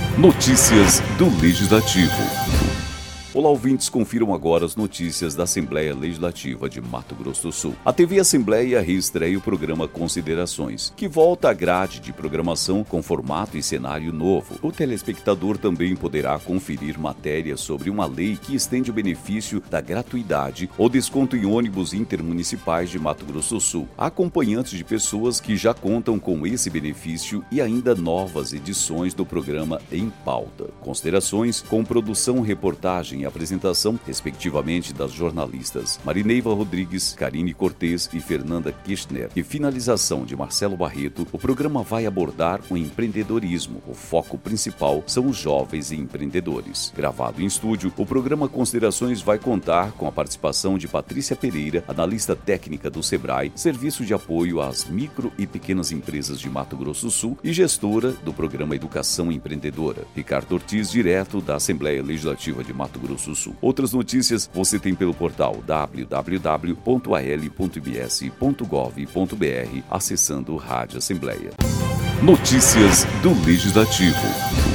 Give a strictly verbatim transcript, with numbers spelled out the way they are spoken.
Notícias do Legislativo. Olá, ouvintes, confiram agora as notícias da Assembleia Legislativa de Mato Grosso do Sul. A T V Assembleia reestreia o programa Considerações, que volta à grade de programação com formato e cenário novo. O telespectador também poderá conferir matérias sobre uma lei que estende o benefício da gratuidade ou desconto em ônibus intermunicipais de Mato Grosso do Sul, acompanhantes de pessoas que já contam com esse benefício e ainda novas edições do programa em pauta. Considerações com produção, reportagem e apresentação, respectivamente, das jornalistas Marineiva Rodrigues, Karine Cortez e Fernanda Kirchner, e finalização de Marcelo Barreto. O programa vai abordar o empreendedorismo. O foco principal são os jovens e empreendedores. Gravado em estúdio, o programa Considerações vai contar com a participação de Patrícia Pereira, analista técnica do Sebrae, serviço de apoio às micro e pequenas empresas de Mato Grosso do Sul e gestora do programa Educação Empreendedora. Ricardo Ortiz, direto da Assembleia Legislativa de Mato Grosso do Sul. Outras notícias você tem pelo portal w w w ponto a l ponto i b s ponto gov ponto b r, acessando Rádio Assembleia. Notícias do Legislativo.